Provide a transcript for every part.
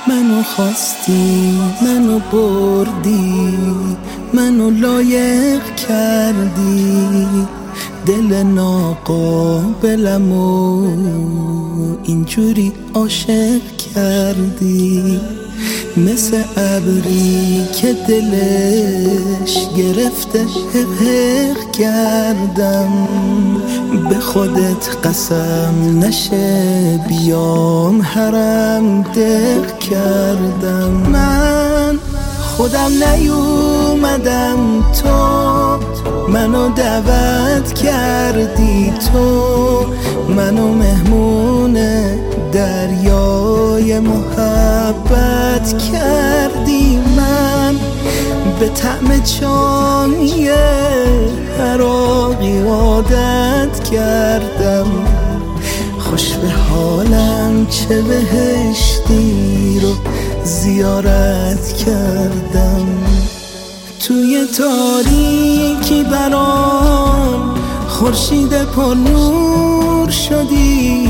منو خواستی، منو بردی، منو لایق کردی، دل ناقابلمو اینجوری عاشق کردی. مثل ابری که دلش گرفته حق کردم، به خودت قسم نشه بیام حرم دق کردم. من خودم نیومدم، تو منو دعوت کردی، تو منو مهمون دریای محبت کردی. من به طعم چای عراقی عادت کردم، خوش به حالم چه بهشتی رو زیارت کردم. توی تاریکی برام خورشید پر نور شدی،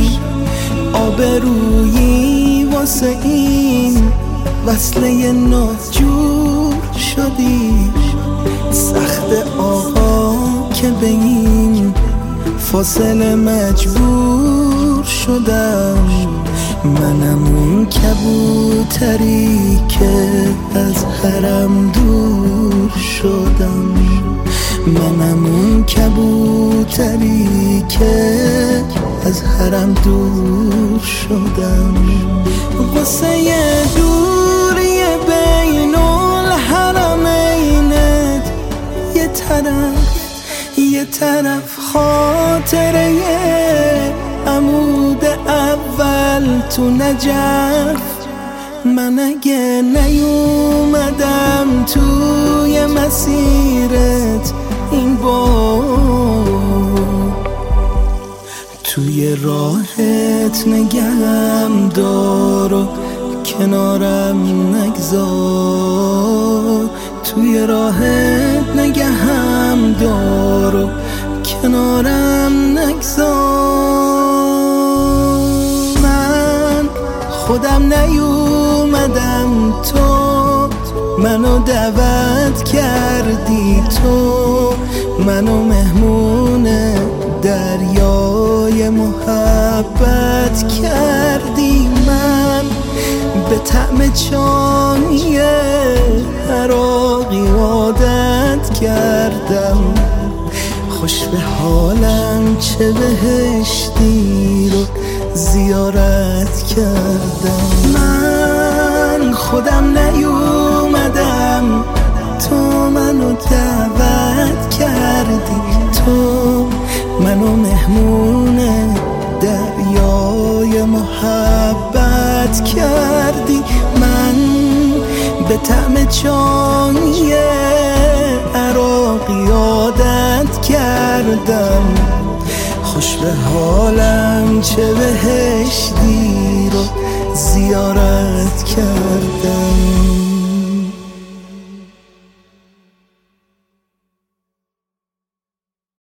آبرویی واسه این وصله ناجور شدی. سخت آقا که به این فاصله مجبور شدم، منم اون کبوتری که از حرم دور شدم، منم اون کبوتری که از حرم دور شدم. قصه دوری بین الحرمینت یه طرف خاطره عمود اول تو نجف. من اگه نیومدم توی مسیرت این بار، توی راهت نگهم دار و کنارم نگذار، توی راهت نگهم دار و کنارم نگذار. من خودم نیومدم، تو منو دعوت کردی، تو منو مهمون دریای محبت کردی. من به طعم چای عراقی عادت کردم، خوش به حالم چه بهشتی رو زیارت کردم. من خودم نیومدم، تو منو دعوت کردی، تو منو مهمون دریای محبت کردی. من به طعم چای عراقی عادت کردم، خوش به حالم چه بهشتی رو زیارت کردم.